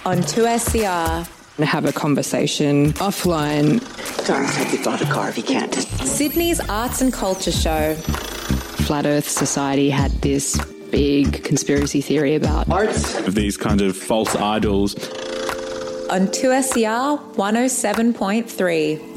on 2SCR. Have a conversation offline. Don't take your got a car if you can't. Sydney's arts and culture show. Flat Earth Society had this big conspiracy theory about arts of these kind of false idols. On 2SCR 107.3.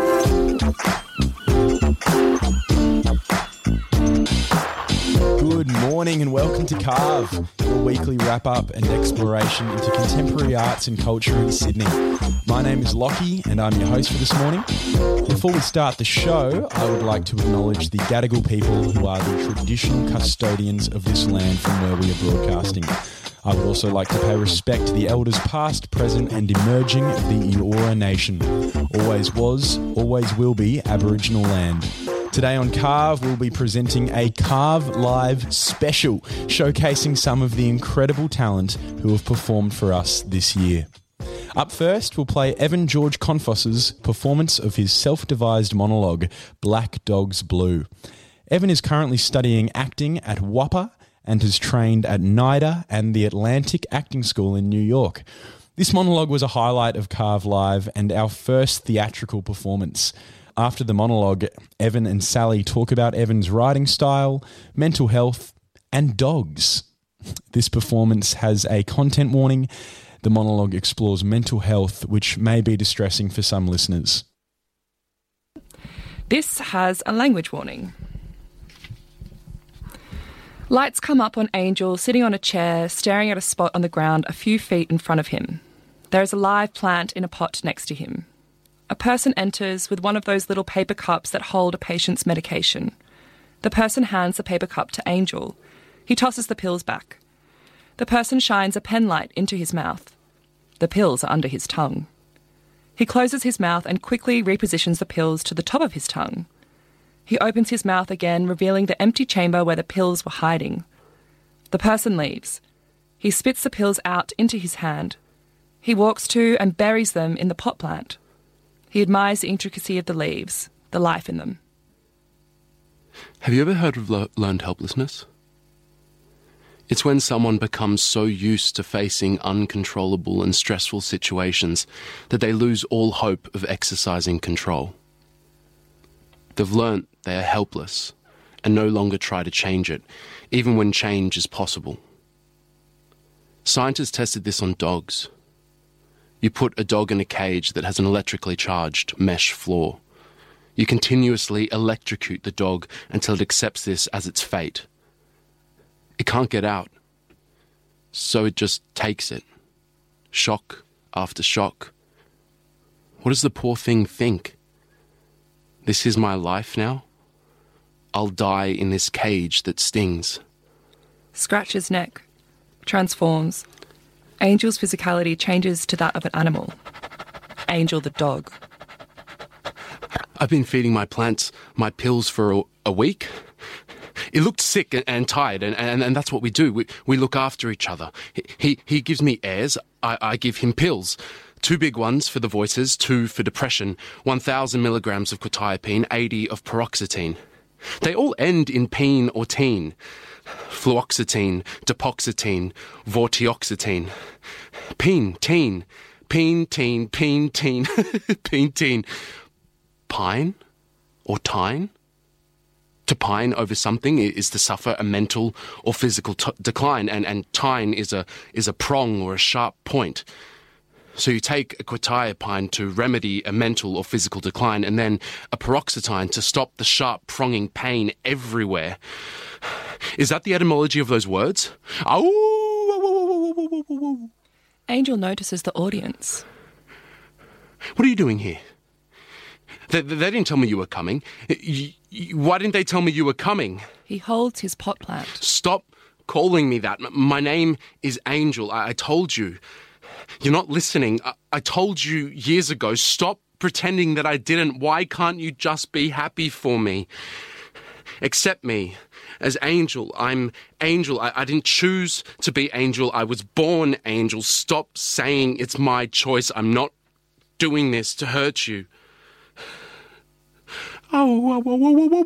Good morning and welcome to Carve, your weekly wrap-up and exploration into contemporary arts and culture in Sydney. My name is Lockie and I'm your host for this morning. Before we start the show, I would like to acknowledge the Gadigal people who are the traditional custodians of this land from where we are broadcasting. I would also like to pay respect to the elders past, present and emerging of the Eora Nation. Always was, always will be Aboriginal land. Today on Carve, we'll be presenting a Carve Live special, showcasing some of the incredible talent who have performed for us this year. Up first, we'll play Evan George Confos's performance of his self-devised monologue, Black Dogs Blue. Evan is currently studying acting at WAPA and has trained at NIDA and the Atlantic Acting School in New York. This monologue was a highlight of Carve Live and our first theatrical performance. After the monologue, Evan and Sally talk about Evan's writing style, mental health, and dogs. This performance has a content warning. The monologue explores mental health, which may be distressing for some listeners. This has a language warning. Lights come up on Angel sitting on a chair, staring at a spot on the ground a few feet in front of him. There is a live plant in a pot next to him. A person enters with one of those little paper cups that hold a patient's medication. The person hands the paper cup to Angel. He tosses the pills back. The person shines a pen light into his mouth. The pills are under his tongue. He closes his mouth and quickly repositions the pills to the top of his tongue. He opens his mouth again, revealing the empty chamber where the pills were hiding. The person leaves. He spits the pills out into his hand. He walks to and buries them in the pot plant. He admires the intricacy of the leaves, the life in them. Have you ever heard of learned helplessness? It's when someone becomes so used to facing uncontrollable and stressful situations that they lose all hope of exercising control. They've learnt they are helpless and no longer try to change it, even when change is possible. Scientists tested this on dogs. You put a dog in a cage that has an electrically charged mesh floor. You continuously electrocute the dog until it accepts this as its fate. It can't get out, so it just takes it. Shock after shock. What does the poor thing think? This is my life now? I'll die in this cage that stings. Scratch his neck. Transforms. Angel's physicality changes to that of an animal. Angel the dog. I've been feeding my plants my pills for a week. It looked sick and tired, and that's what we do. We look after each other. He gives me airs, I give him pills. 2 big ones for the voices, 2 for depression, 1,000 milligrams of quetiapine, 80 of paroxetine. They all end in peen or teen. Fluoxetine, depoxetine, vortioxetine. Peen, teen, peen, teen, peen, teen, peen, teen. Pine or tine? To pine over something is to suffer a mental or physical decline, and tine is a prong or a sharp point. So you take a quetiapine to remedy a mental or physical decline, and then a paroxetine to stop the sharp pronging pain everywhere. Is that the etymology of those words? Angel notices the audience. What are you doing here? They didn't tell me you were coming. Why didn't they tell me you were coming? He holds his pot plant. Stop calling me that. My name is Angel. I told you. You're not listening. I told you years ago. Stop pretending that I didn't. Why can't you just be happy for me? Accept me as Angel. I'm Angel. I didn't choose to be Angel. I was born Angel. Stop saying it's my choice. I'm not doing this to hurt you. Oh, whoa, whoa, whoa, whoa,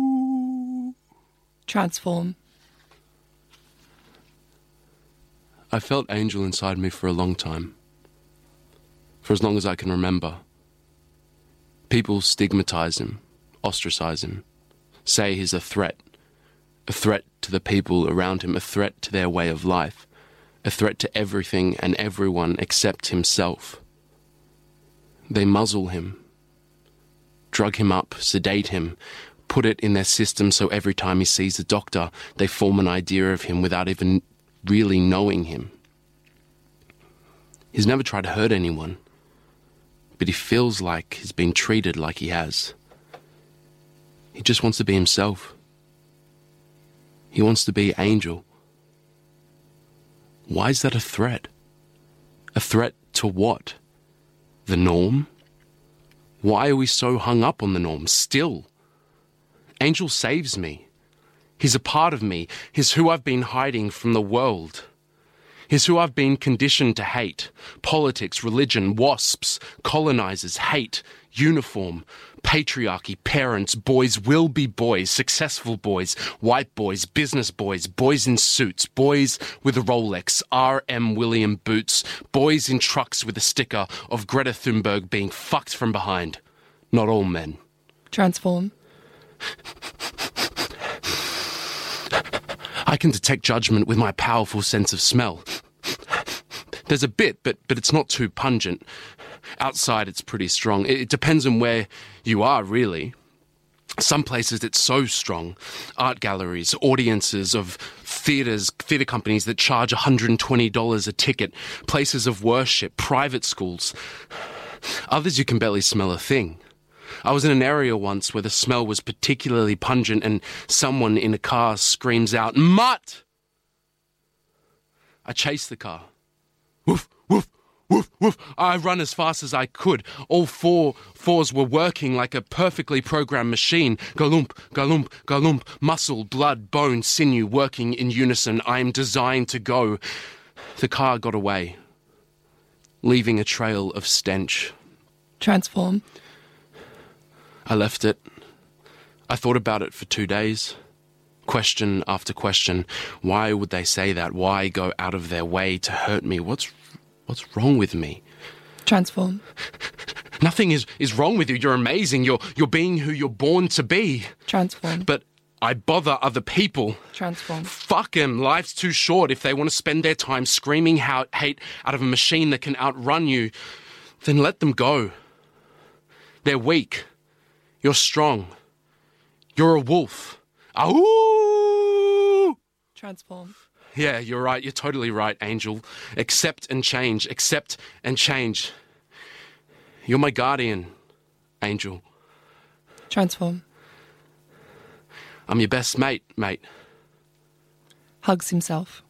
whoa. Transform. I felt Angel inside me for a long time. For as long as I can remember. People stigmatize him, ostracize him, say he's a threat to the people around him, a threat to their way of life, a threat to everything and everyone except himself. They muzzle him, drug him up, sedate him, put it in their system so every time he sees a doctor, they form an idea of him without even really knowing him. He's never tried to hurt anyone, but he feels like he's been treated like he has. He just wants to be himself. He wants to be Angel. Why is that a threat? A threat to what? The norm? Why are we so hung up on the norm still? Angel saves me. He's a part of me. He's who I've been hiding from the world. He's who I've been conditioned to hate. Politics, religion, wasps, colonizers, hate, uniform, patriarchy, parents, boys will be boys, successful boys, white boys, business boys, boys in suits, boys with a Rolex, R.M. William boots, boys in trucks with a sticker of Greta Thunberg being fucked from behind. Not all men. Transform. I can detect judgment with my powerful sense of smell. There's a bit, but it's not too pungent. Outside, it's pretty strong. It depends on where you are, really. Some places it's so strong. Art galleries, audiences of theatre companies that charge $120 a ticket, places of worship, private schools. Others you can barely smell a thing. I was in an area once where the smell was particularly pungent and someone in a car screams out, "Mutt!" I chase the car. Woof, woof, woof, woof. I run as fast as I could. All fours were working like a perfectly programmed machine. Galump, galump, galump. Muscle, blood, bone, sinew working in unison. I am designed to go. The car got away, leaving a trail of stench. Transform. I left it. I thought about it for 2 days. Question after question. Why would they say that? Why go out of their way to hurt me? What's wrong with me? Transform. Nothing is wrong with you. You're amazing. You're being who you're born to be. Transform. But I bother other people. Transform. Fuck them. Life's too short. If they want to spend their time screaming hate out of a machine that can outrun you, then let them go. They're weak. You're strong. You're a wolf. Ahoo! Transform. Yeah, you're right. You're totally right, Angel. Accept and change. Accept and change. You're my guardian, Angel. Transform. I'm your best mate. Hugs himself.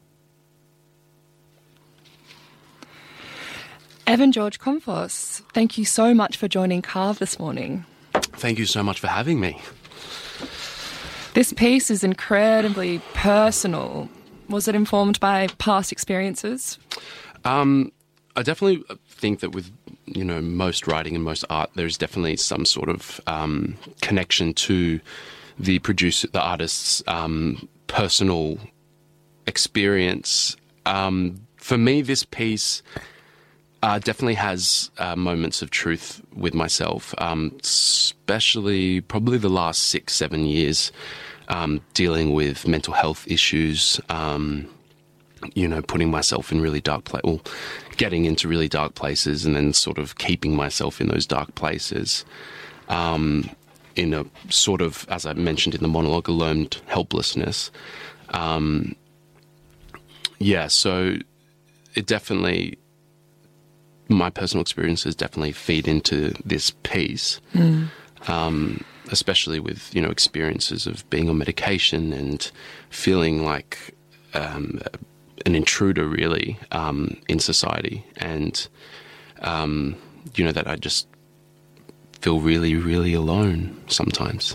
Evan George Comfos, thank you so much for joining Carve this morning. Thank you so much for having me. This piece is incredibly personal. Was it informed by past experiences? I definitely think that with, most writing and most art, there's definitely some sort of connection to the producer, the artist's personal experience. For me, this piece definitely has moments of truth with myself, especially probably the last 6-7 years, dealing with mental health issues, putting myself in really dark getting into really dark places and then sort of keeping myself in those dark places, in a sort of, as I mentioned in the monologue, a learned helplessness. So it definitely... my personal experiences definitely feed into this piece, especially with, experiences of being on medication and feeling like an intruder, really, in society. And, that I just feel really, really alone sometimes.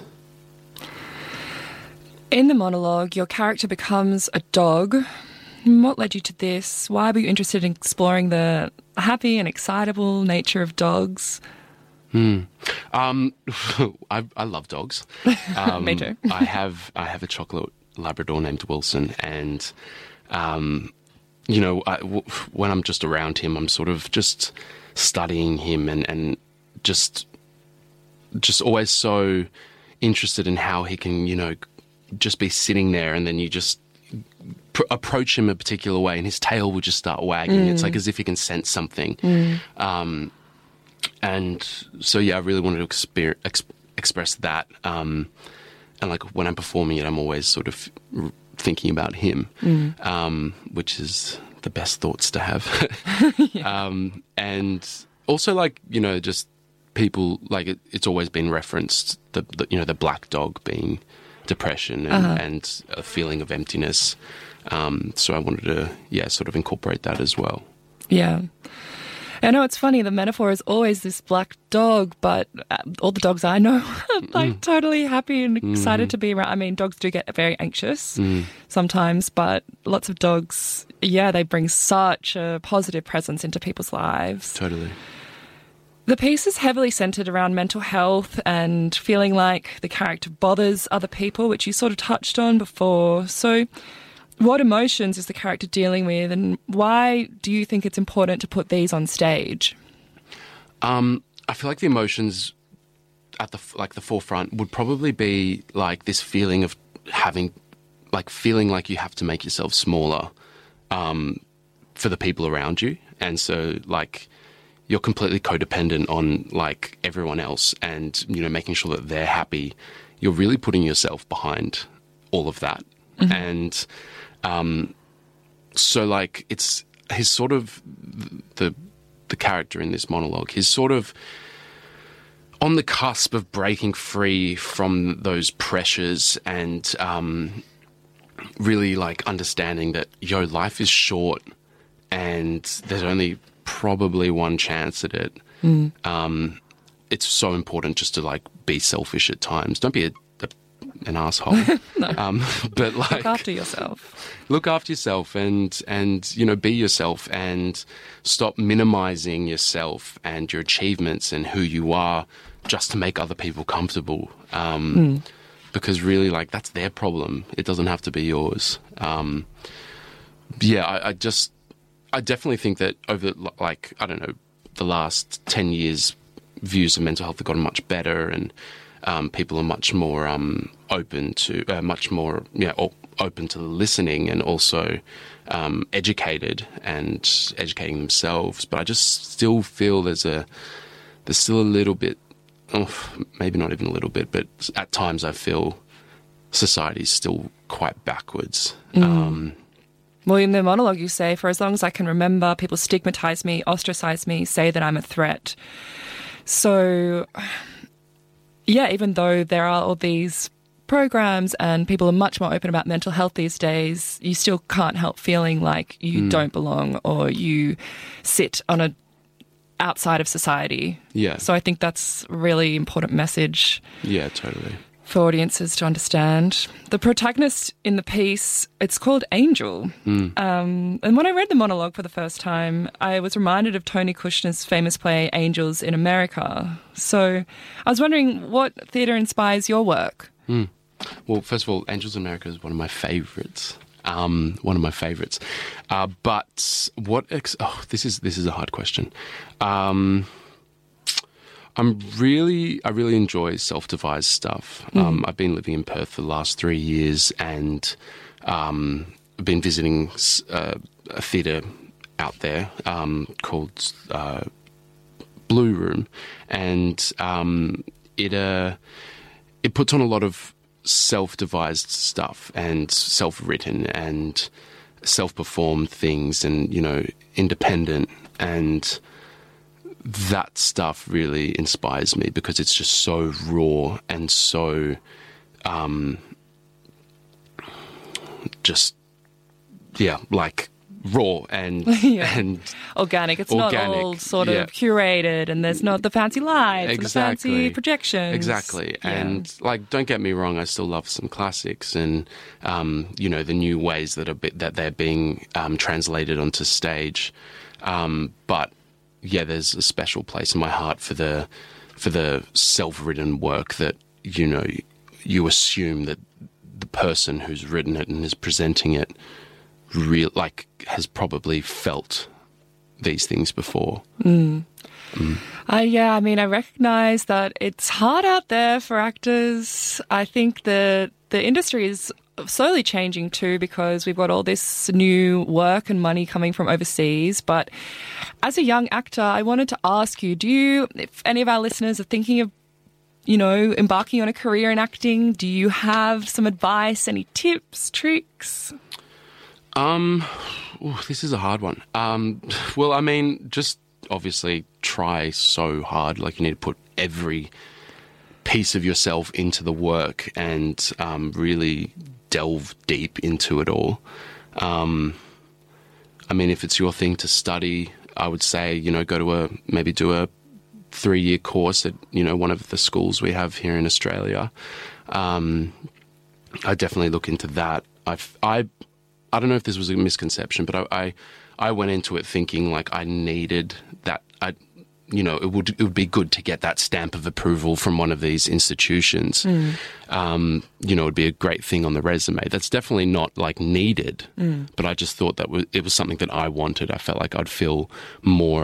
In the monologue, your character becomes a dog. What led you to this? Why were you interested in exploring the happy and excitable nature of dogs? I love dogs. Me too. I have a chocolate Labrador named Wilson, and you know, when I'm just around him, I'm sort of just studying him and just always so interested in how he can, you know, just be sitting there, and then you just approach him a particular way and his tail will just start wagging. It's like as if he can sense something. And so, yeah, I really wanted to express that. And like when I'm performing it, I'm always sort of thinking about him, which is the best thoughts to have. And also, like, you know, just people, like it's always been referenced, you know, the black dog being depression and a feeling of emptiness. So I wanted to, sort of incorporate that as well. Yeah. I know it's funny, the metaphor is always this black dog, but all the dogs I know are like totally happy and excited to be around. I mean, dogs do get very anxious sometimes, but lots of dogs, they bring such a positive presence into people's lives. Totally. The piece is heavily centred around mental health and feeling like the character bothers other people, which you sort of touched on before. So what emotions is the character dealing with, and why do you think it's important to put these on stage? I feel like the emotions at the forefront would probably be like this feeling of feeling like you have to make yourself smaller for the people around you, and so like you're completely codependent on like everyone else, and you know, making sure that they're happy. You're really putting yourself behind all of that, and so like it's his sort of the character in this monologue. He's sort of on the cusp of breaking free from those pressures and really like understanding that life is short and there's only probably one chance at it. It's so important just to like be selfish at times. Don't be an asshole. No. But like look after yourself. Look after yourself and you know, be yourself and stop minimizing yourself and your achievements and who you are just to make other people comfortable. Because really, like, that's their problem. It doesn't have to be yours. I definitely think that over, like, I don't know, the last 10 years, views of mental health have gotten much better, and people are much more open to open to listening, and also educated and educating themselves. But I just still feel there's still a little bit, maybe not even a little bit, but at times I feel society's still quite backwards. Well, in the monologue you say, for as long as I can remember, people stigmatise me, ostracise me, say that I'm a threat. So, yeah, even though there are all these programs and people are much more open about mental health these days, you still can't help feeling like you don't belong or you sit on a outside of society. Yeah. So I think that's a really important message. Yeah, totally. For audiences to understand. The protagonist in the piece, it's called Angel. And when I read the monologue for the first time, I was reminded of Tony Kushner's famous play Angels in America. So I was wondering, what theatre inspires your work? Well, first of all, Angels in America is one of my favourites. But what? This is a hard question. I really enjoy self-devised stuff. I've been living in Perth for the last 3 years, and I've been visiting a theatre out there called Blue Room, and it puts on a lot of self-devised stuff and self-written and self-performed things, and you know, independent, and that stuff really inspires me because it's just so raw and so like raw and and organic. It's not all sort of curated, and there's not the fancy lights and the fancy projections. Exactly. And like, don't get me wrong, I still love some classics, and you know, the new ways that they're being translated onto stage. But yeah, there's a special place in my heart for the self-written work that, you know, you assume that the person who's written it and is presenting it has probably felt these things before. Yeah, I mean, I recognise that it's hard out there for actors. I think the industry is slowly changing too, because we've got all this new work and money coming from overseas. But as a young actor, I wanted to ask you, if any of our listeners are thinking of, embarking on a career in acting, do you have some advice, any tips, tricks? This is a hard one. Well, I mean, just obviously try so hard. Like, you need to put every piece of yourself into the work and really delve deep into it all. I mean, if it's your thing to study, I would say, go to maybe do a 3-year course at, one of the schools we have here in Australia. I definitely look into that. I don't know if this was a misconception, but I went into it thinking like I needed that. It would be good to get that stamp of approval from one of these institutions. It would be a great thing on the resume. That's definitely not like needed, but I just thought that it was something that I wanted. I felt like I'd feel more,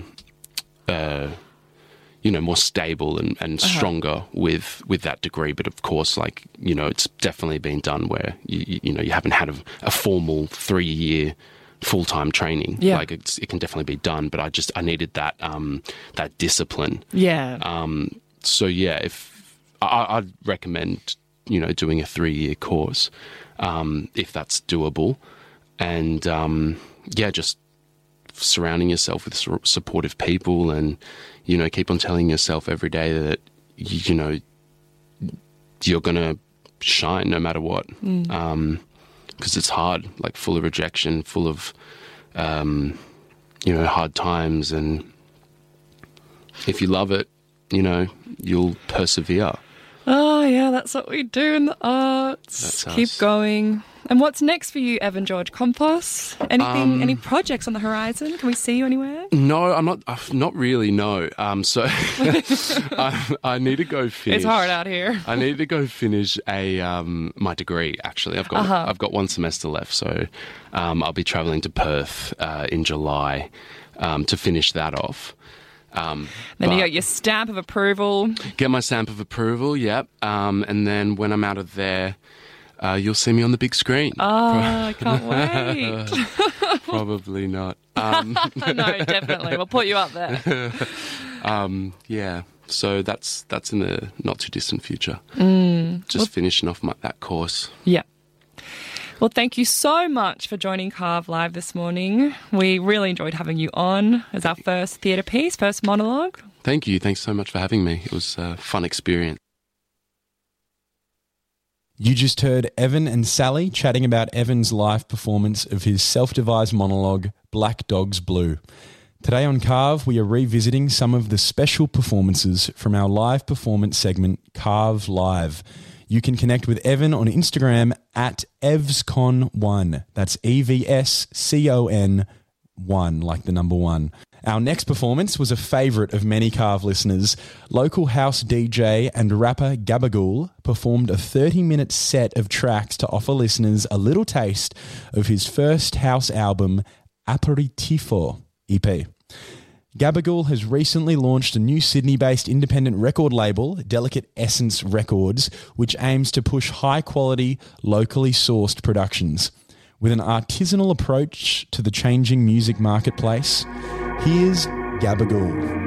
more stable and stronger with that degree. But of course, it's definitely been done where you haven't had a formal 3-year full-time training. Yeah. It can definitely be done, but I needed that discipline. Yeah. So yeah, if I'd recommend doing a 3-year course if that's doable, and just surrounding yourself with supportive people, and keep on telling yourself every day that you're gonna shine no matter what. Because it's hard, like full of rejection, full of, hard times. And if you love it, you'll persevere. Oh, yeah, that's what we do in the arts. That's Keep us. going. And what's next for you, Evan George Kompos? Anything, any projects on the horizon? Can we see you anywhere? No, I'm not really, no. So I need to go finish. It's hard out here. I need to go finish my degrry, actually. I've got 1 semester left, so I'll be travelling to Perth in July to finish that off. Then you got your stamp of approval. Get my stamp of approval, yep. And then when I'm out of there, you'll see me on the big screen. Oh, I can't wait. Probably not. No, definitely. We'll put you up there. Yeah. So that's in the not too distant future. Just finishing off that course. Yeah. Well, thank you so much for joining Carve Live this morning. We really enjoyed having you on as our first theatre piece, first monologue. Thank you. Thanks so much for having me. It was a fun experience. You just heard Evan and Sally chatting about Evan's live performance of his self-devised monologue, Black Dogs Blue. Today on Carve, we are revisiting some of the special performances from our live performance segment, Carve Live. You can connect with Evan on Instagram at EvsCon1. That's EVSCON 1, like the number 1. Our next performance was a favourite of many Carve listeners. Local house DJ and rapper Gabagool performed a 30-minute set of tracks to offer listeners a little taste of his first house album, Aperitivo EP. Gabagool has recently launched a new Sydney-based independent record label, Delicate Essence Records, which aims to push high-quality, locally sourced productions. With an artisanal approach to the changing music marketplace, here's Gabagool.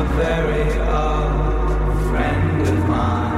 very old friend of mine.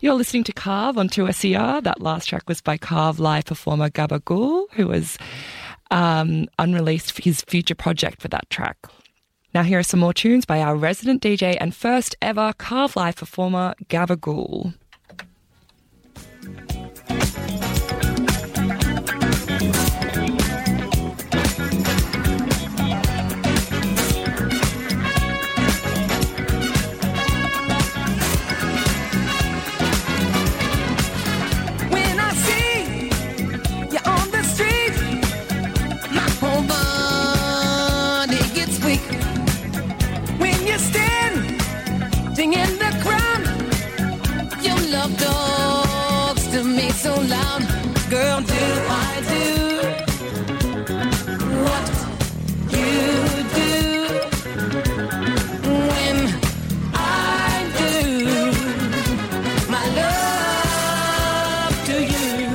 You're listening to Carve on 2SER. That last track was by Carve live performer Gabagool, who was unreleased his future project for that track. Now here are some more tunes by our resident DJ and first ever Carve live performer Gabagool. In the crowd, your love talks to me so loud. Girl, do I do what you do when I do my love to you?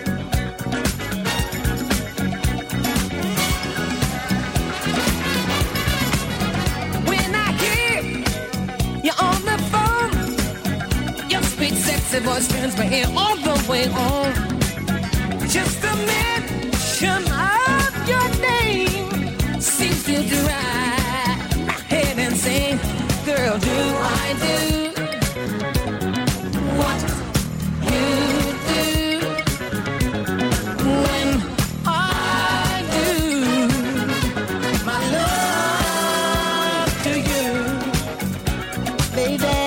When I hear you on the phone, your sweet, sexy voice turns my ear all the way on. Just a mention of your name seems to drive my head insane. Girl, do I do what you do when I do my love to you, baby?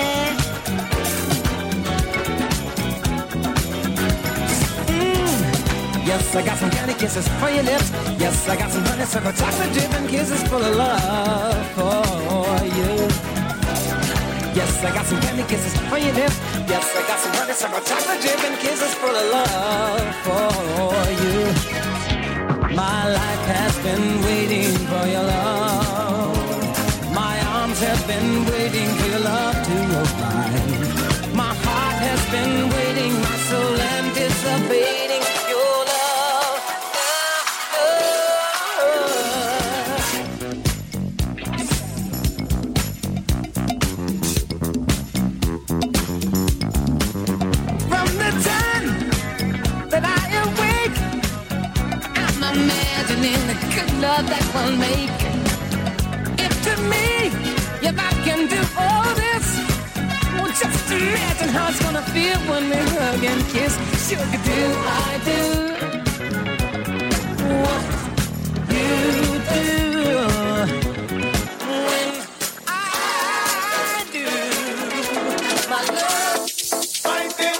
Yes, I got some candy kisses for your lips. Yes, I got some honeysuckle chocolate dripping kisses full of love for you. Yes, I got some candy kisses for your lips. Yes, I got some honeysuckle chocolate dripping kisses full of love for you. My life has been waiting for your love. My arms have been waiting for your love to arrive. My heart has been waiting, my soul anticipating your love. From the time that I awake, I'm imagining the good love that we'll make. If to me, if I can do all this, well, just imagine how it's gonna feel when we hug and kiss. Sugar, do I do what you do when I do my love? Find it.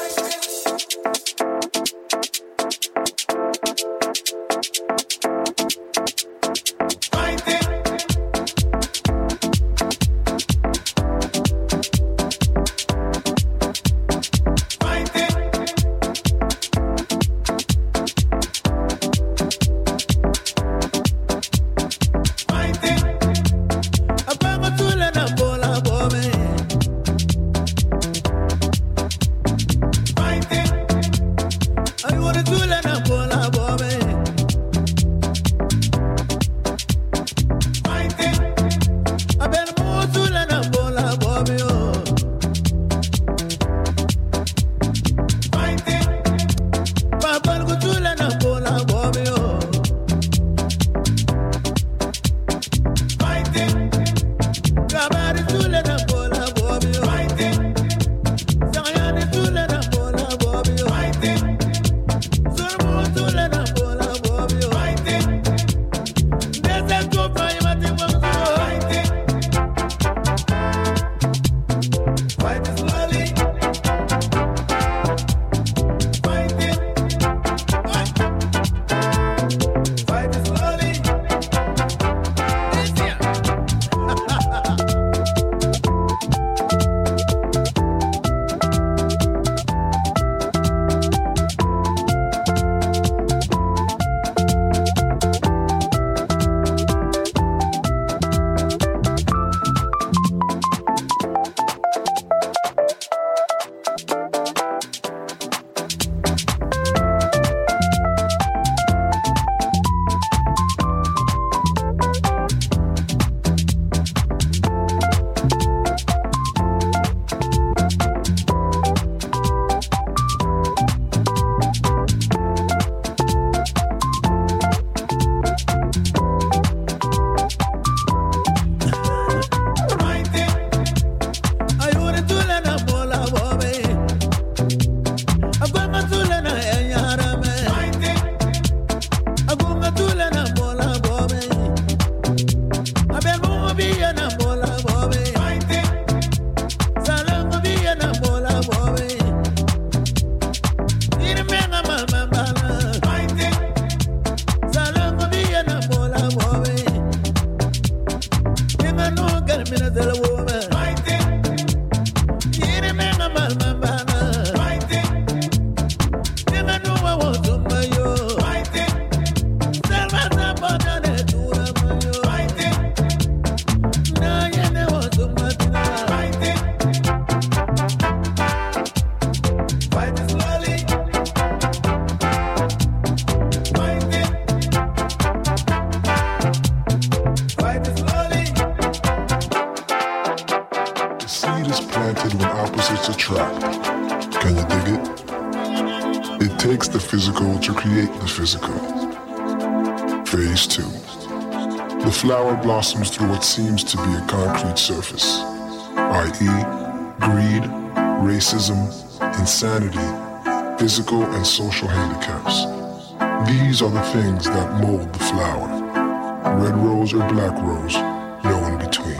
trap. Can you dig it? It takes the physical to create the physical. Phase 2. The flower blossoms through what seems to be a concrete surface, i.e., greed, racism, insanity, physical and social handicaps. These are the things that mold the flower. Red rose or black rose, no in between.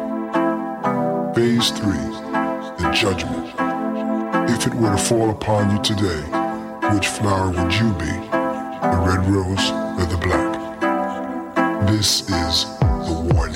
Phase 3, the judgment. If it were to fall upon you today, which flower would you be? The red rose or the black? This is the warning.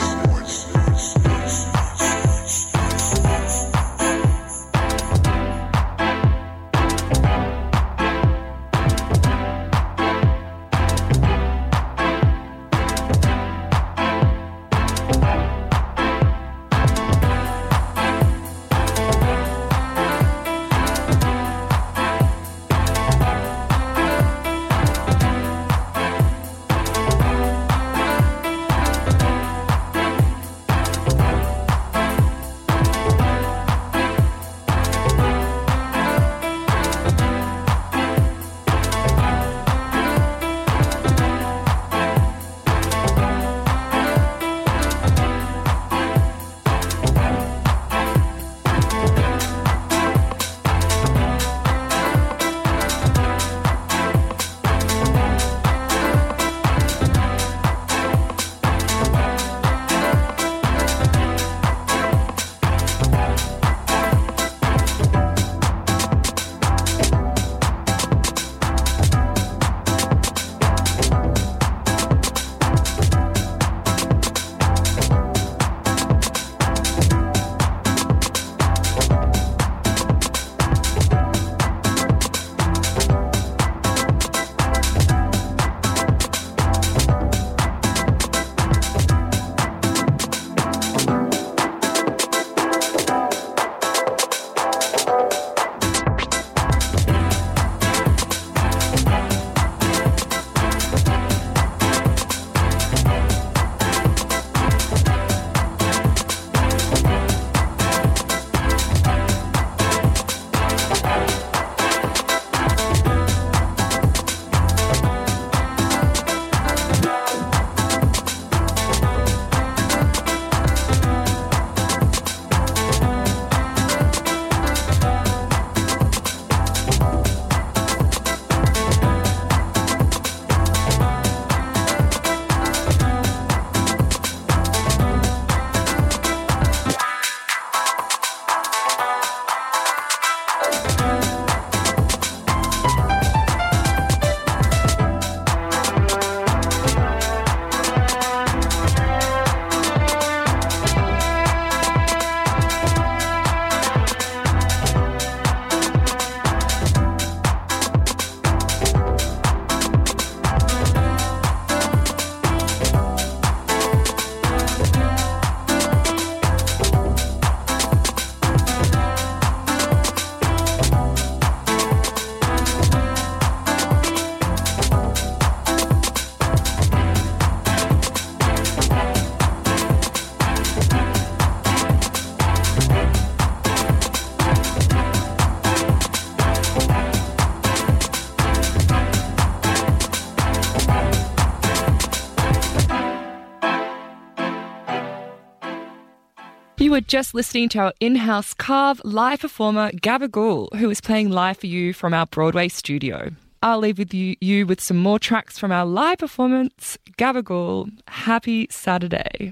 You were just listening to our in-house Carve live performer, Gabagool, who is playing live for you from our Broadway studio. I'll leave with you with some more tracks from our live performance. Gabagool, happy Saturday.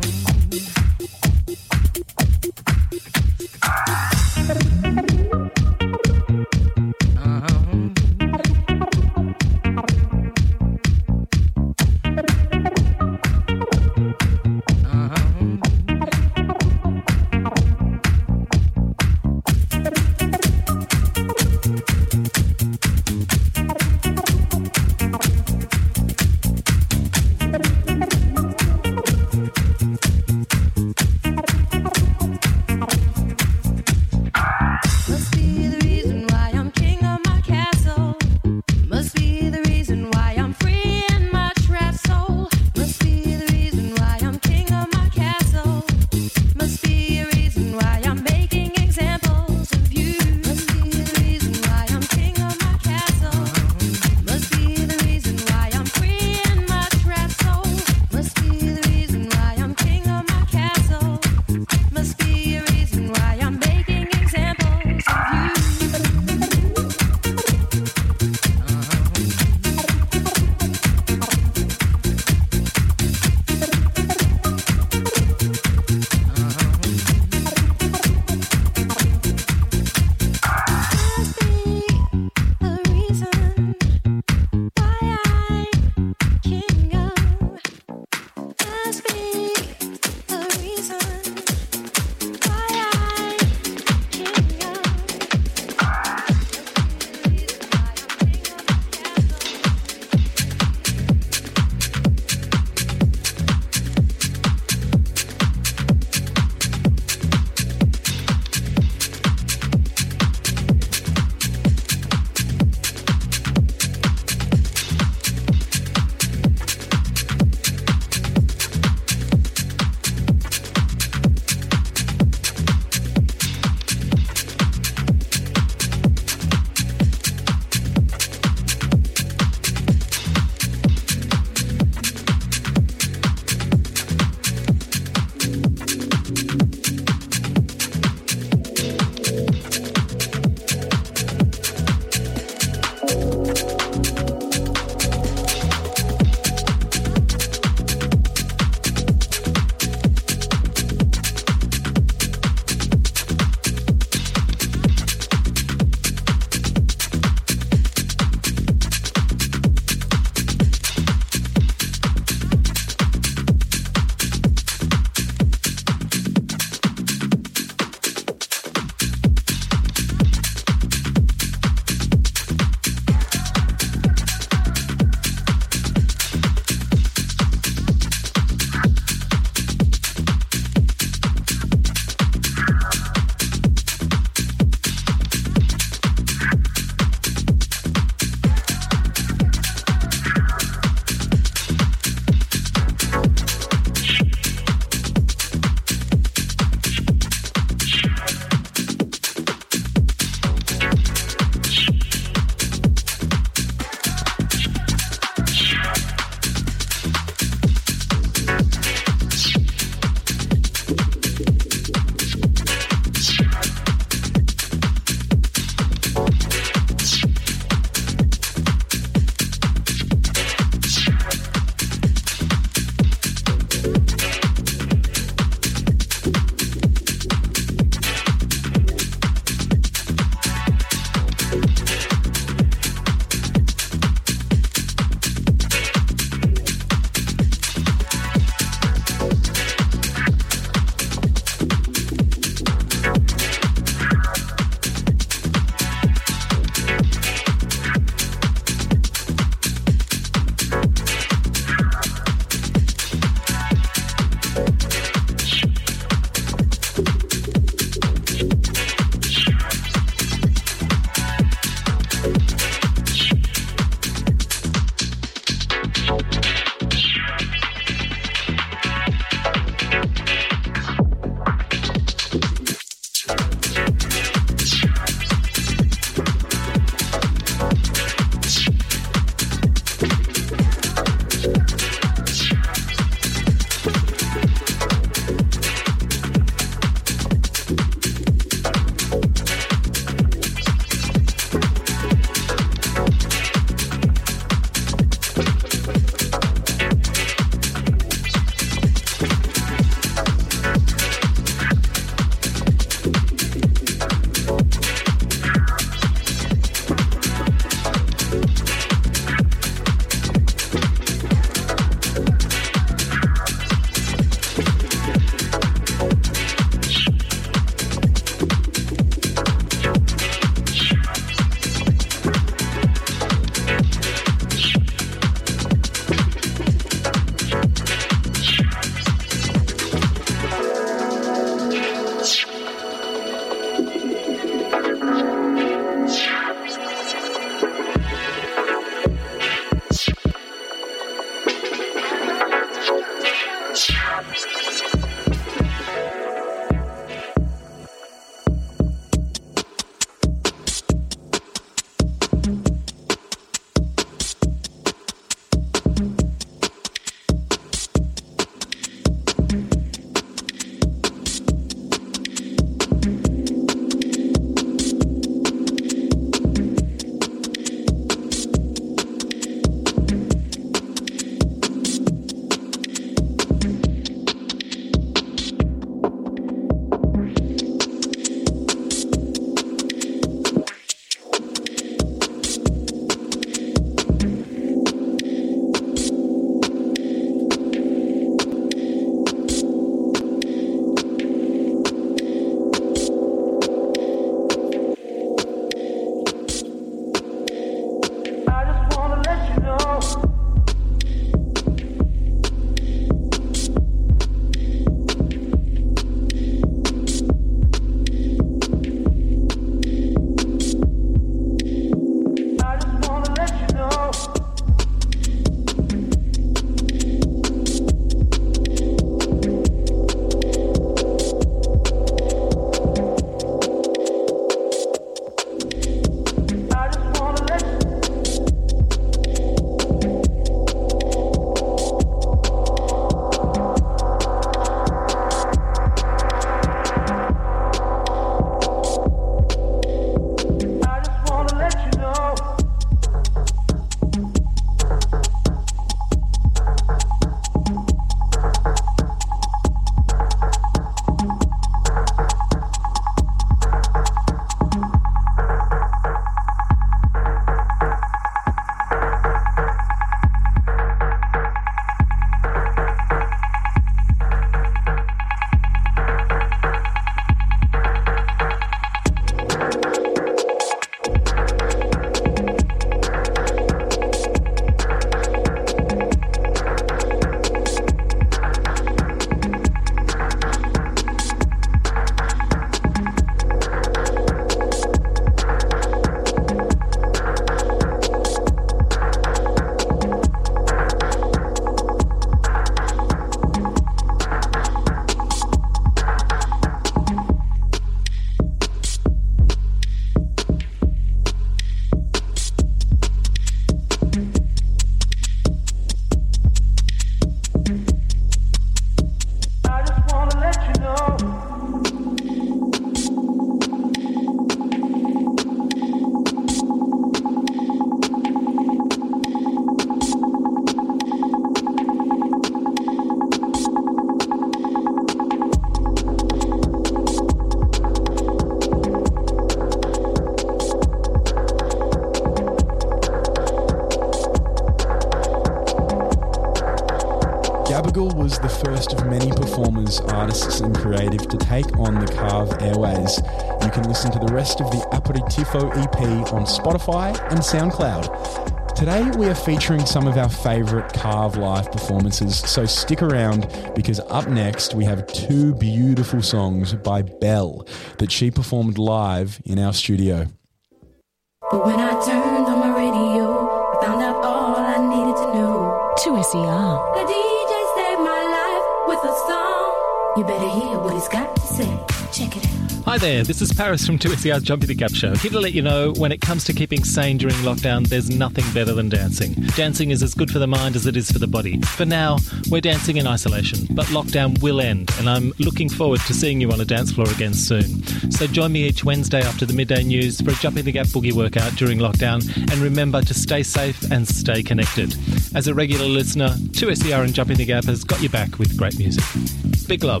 Angel was the first of many performers, artists and creative to take on the Carve airways. You can listen to the rest of the Aperitivo EP on Spotify and SoundCloud. Today we are featuring some of our favourite Carve live performances, so stick around because up next we have two beautiful songs by Belle that she performed live in our studio. But when I turned on my radio, I found out all I needed to know. 2SER. The DJ saved my life with a song. You better hear what he's got to say. Check it out. Hi there, this is Paris from 2SER's Jumping the Gap show. Here to let you know, when it comes to keeping sane during lockdown, there's nothing better than dancing. Dancing is as good for the mind as it is for the body. For now, we're dancing in isolation, but lockdown will end, and I'm looking forward to seeing you on a dance floor again soon. So join me each Wednesday after the midday news for a Jumping the Gap boogie workout during lockdown, and remember to stay safe and stay connected. As a regular listener, 2SER and Jumping the Gap has got you back with great music. Big love.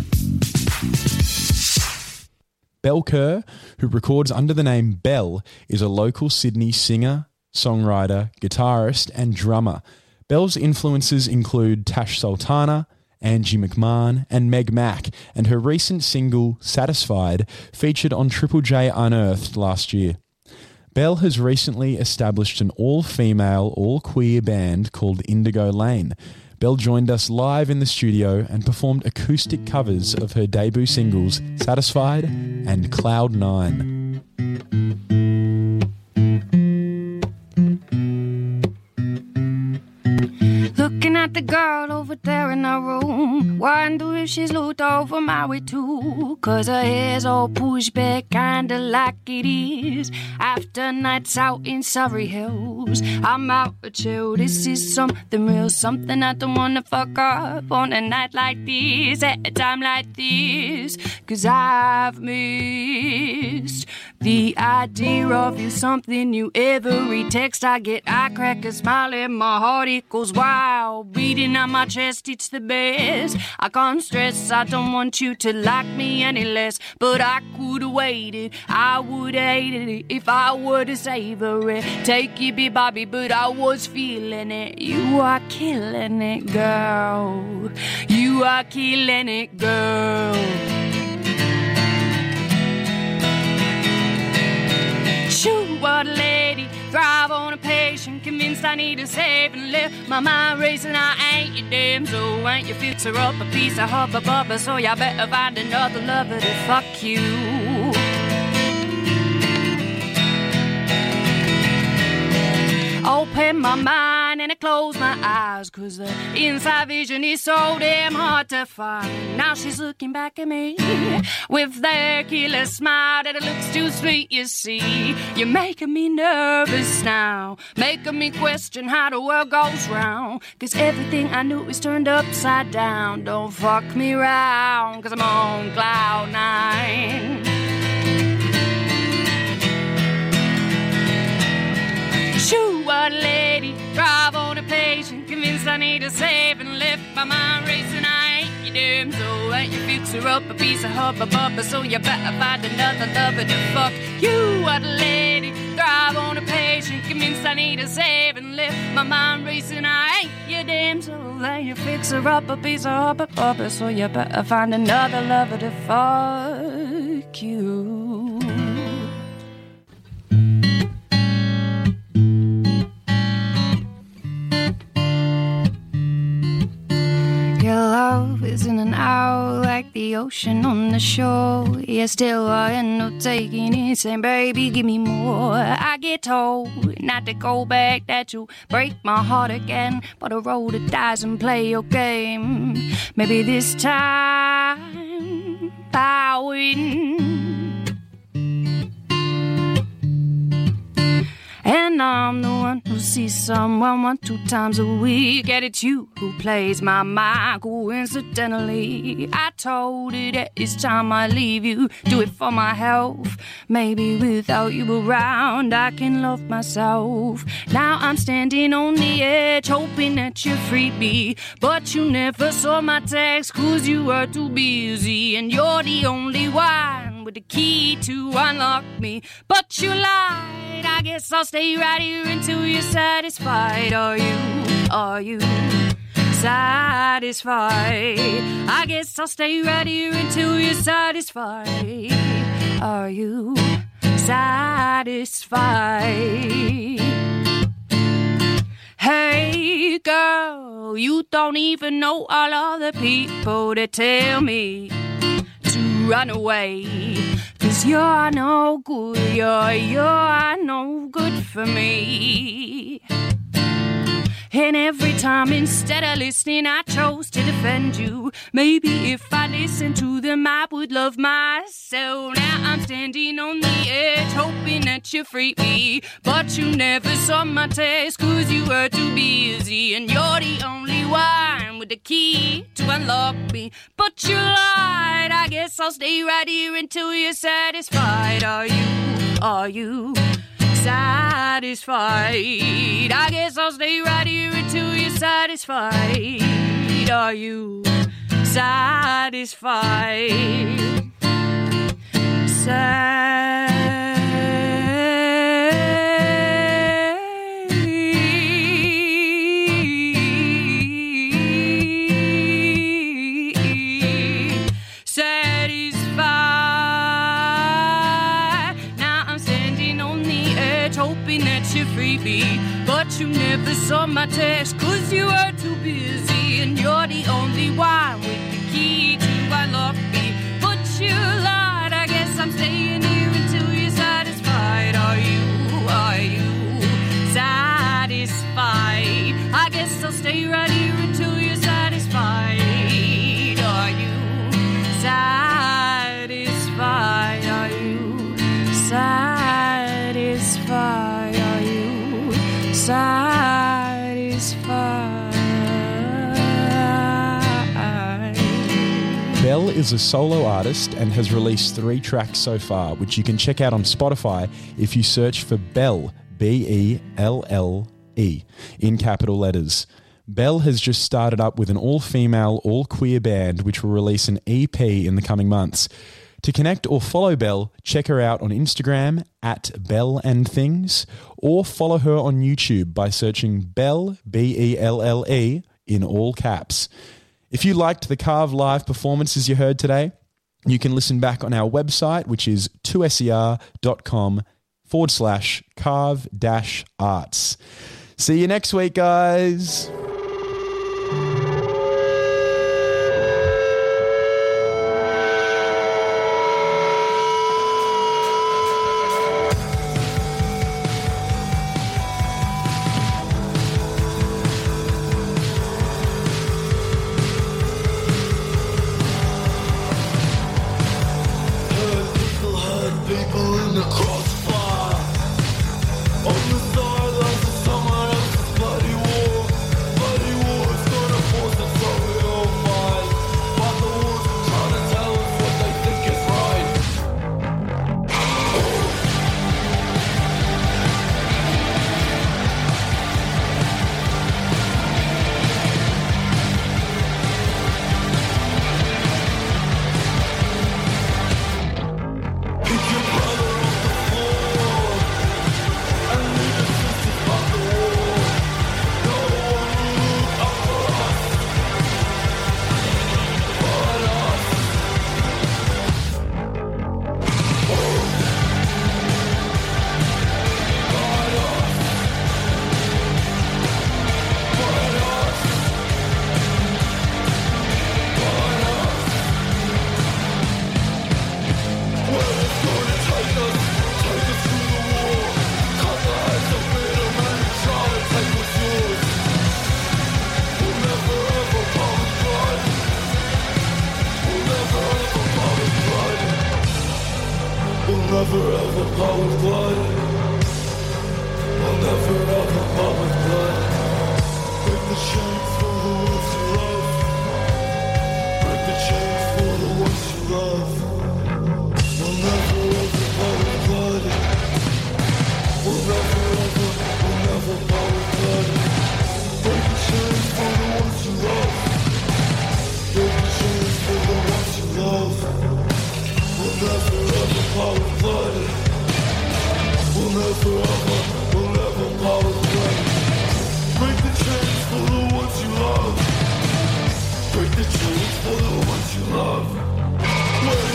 Belle Kerr, who records under the name Belle, is a local Sydney singer, songwriter, guitarist and drummer. Belle's influences include Tash Sultana, Angie McMahon and Meg Mac, and her recent single, Satisfied, featured on Triple J Unearthed last year. Belle has recently established an all-female, all-queer band called Indigo Lane. Belle joined us live in the studio and performed acoustic covers of her debut singles Satisfied and Cloud 9. Looking at the girl over there in her room, wonder if she's looked over my way too. Cause her hair's all pushed back, kinda like it is after nights out in Surrey Hills. I'm out of chill, this is something real, something I don't wanna fuck up on a night like this, at a time like this. Cause I've missed the idea of you, something new. Every text I get, I crack a smile and my heart it goes wild, beating on my chest, it's the best. I can't stress, I don't want you to like me any less, but I could have waited, I would have hated it if I were to savor it. Take it, be Bobby, but I was feeling it. You are killing it, girl. You are killing it, girl. Shoot, what a lady, thrive on a patient, convinced I need a save and lift my mind racing. I ain't your damn so ain't you fix her up a piece of hubba bubba, so y'all better find another lover to fuck you. Open my mind and I close my eyes, cause the inside vision is so damn hard to find. Now she's looking back at me with that killer smile that it looks too sweet, you see. You're making me nervous now, making me question how the world goes round, cause everything I knew is turned upside down. Don't fuck me round, cause I'm on cloud 9. Shoot, what a lady, drive on a patient, convinced I need a save and left my mind racing. I ain't your damn so ain't you fix her up a piece of hubba bubba, so you better find another lover to fuck you. What a lady, drive on a patient, convinced I need a save and left my mind racing. I ain't your damn so ain't you fix her up a piece of hubba bubba, so you better find another lover to fuck you. Your love is in and out like the ocean on the shore. Yeah, still I end up taking it, saying, baby, give me more. I get told not to go back, that you'll break my heart again, but I roll the dice and play your game. Maybe this time I win. And I'm the one who sees someone 1-2 times a week. And it's you who plays my mind coincidentally. I told it that it's time I leave you, do it for my health. Maybe without you around I can love myself. Now I'm standing on the edge hoping that you free me, but you never saw my text cause you were too busy. And you're the only one with the key to unlock me, but you lied. I guess I'll stay right here until you're satisfied. Are you satisfied. I guess I'll stay right here until you're satisfied. Are you satisfied? Hey girl, you don't even know all of the people that tell me to run away. 'Cause you're no good, you're no good for me. And every time instead of listening I chose to defend you. Maybe if I listened to them I would love myself. Now I'm standing on the edge hoping that you free me. But you never saw my text 'cause you were too busy. And you're the only one with the key to unlock me. But you lied, I guess I'll stay right here until you're satisfied. Are you satisfied? I guess I'll stay right here until you're satisfied. Are you satisfied? But you never saw my text 'cause you were too busy. And you're the only one with the key to unlock me. But you lied, I guess I'm staying here until you're satisfied. Are you satisfied? I guess I'll stay right here until you're satisfied. Are you satisfied? Are you satisfied? Are you satisfied? Bell is a solo artist and has released 3 tracks so far, which you can check out on Spotify if you search for Bell, B-E-L-L-E, in capital letters. Bell has just started up with an all-female, all-queer band which will release an EP in the coming months. To connect or follow Bell, check her out on Instagram at Bell and Things, or follow her on YouTube by searching Bell, B-E-L-L-E, in all caps. If you liked the Carve live performances you heard today, you can listen back on our website, which is 2ser.com/carve-arts. See you next week, guys. Break the chains for the ones you love. Break the chains for the ones you love. We're